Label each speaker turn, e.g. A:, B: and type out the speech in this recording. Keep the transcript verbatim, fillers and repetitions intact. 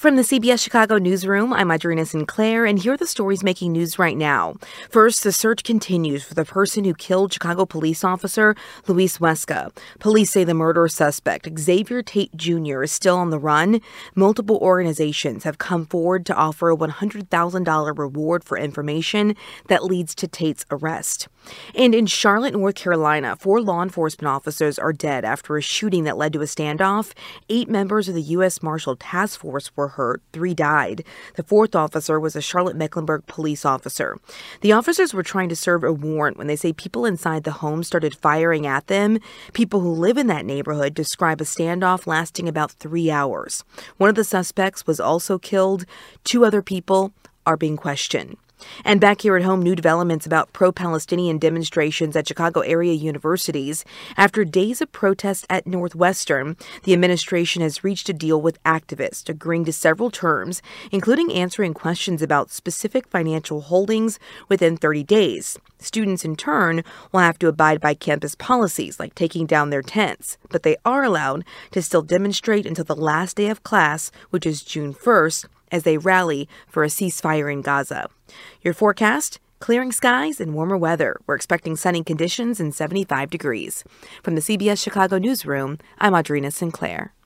A: From the C B S Chicago newsroom, I'm Audrina Sinclair, and here are the stories making news right now. First, the search continues for the person who killed Chicago police officer Luis Huesca. Police say the murder suspect, Xavier Tate Junior, is still on the run. Multiple organizations have come forward to offer a one hundred thousand dollars reward for information that leads to Tate's arrest. And in Charlotte, North Carolina, four law enforcement officers are dead after a shooting that led to a standoff. Eight members of the U S Marshal Task Force were hurt. Three died. The fourth officer was a Charlotte-Mecklenburg police officer. The officers were trying to serve a warrant when they say people inside the home started firing at them. People who live in that neighborhood describe a standoff lasting about three hours. One of the suspects was also killed. Two other people are being questioned. And back here at home, new developments about pro-Palestinian demonstrations at Chicago area universities. After days of protests at Northwestern, the administration has reached a deal with activists, agreeing to several terms, including answering questions about specific financial holdings within thirty days. Students, in turn, will have to abide by campus policies like taking down their tents, but they are allowed to still demonstrate until the last day of class, which is June first, as they rally for a ceasefire in Gaza. Your forecast? Clearing skies and warmer weather. We're expecting sunny conditions and seventy-five degrees. From the C B S Chicago newsroom, I'm Audrina Sinclair.